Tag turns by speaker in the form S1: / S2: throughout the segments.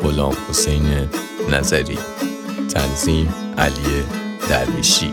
S1: غلام حسین نظری. تنظیم علی درویشی.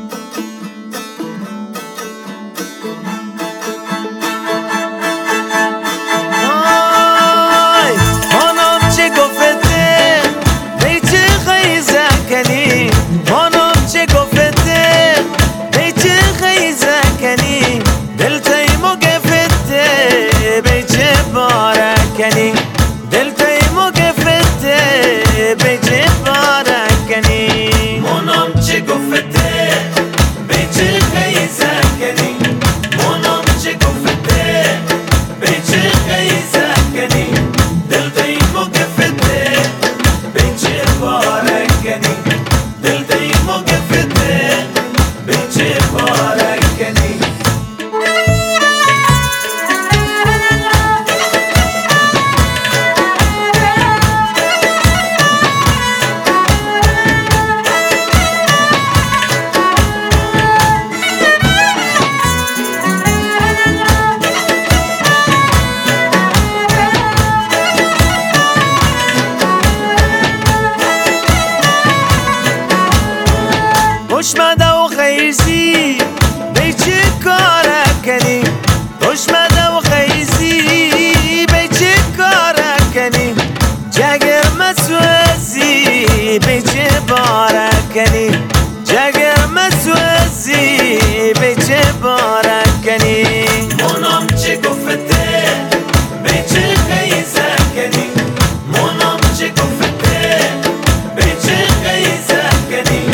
S2: خوشمده و خیزی بی چه کاره کنی، خوشمده و خیزی بی چه کاره کنی، جگر مسوزی بی چه باره کنی، جگر مسوزی بی چه باره کنی.
S3: مونم چه گفته بی چه خیزه کنی، مونم چه گفته بی چه خیزه کنی،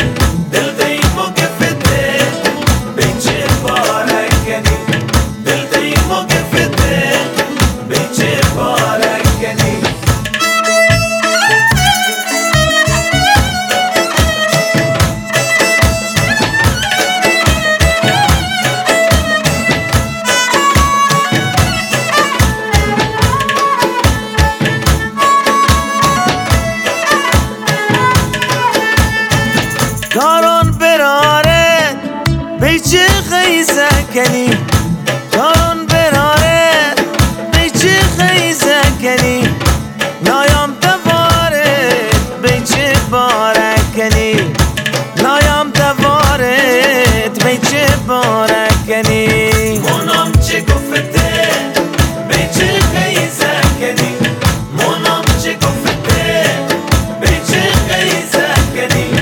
S2: دارون براره بی چه خیزه کنی، دارون براره بی چه خیزه کنی، نایم دوارت بی چه باره کنی، نایم دوارت بی چه باره کنی.
S3: مونم چه گفته بی چه خیزه کنی، مونم چه گفته بی چه خیزه کنی،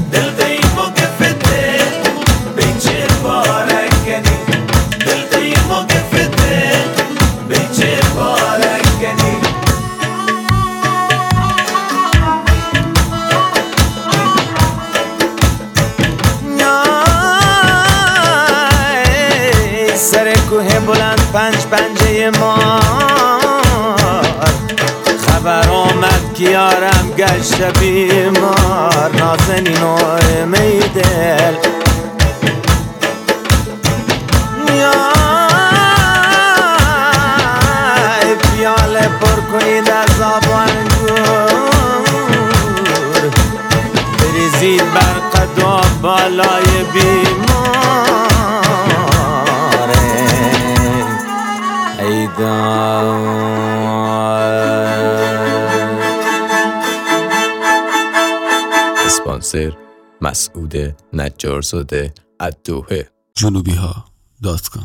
S2: سر کوه بلند پنج پنجه مار، خبر آمد که یارم گشت بیمار، نازنین و می دل یای پیاله پر کنید از آب و انگور، بریزید بر قد و بالای بیمار.
S1: اسپانسر مسعود نجارزاده الدوحه.
S4: جنوبیها.com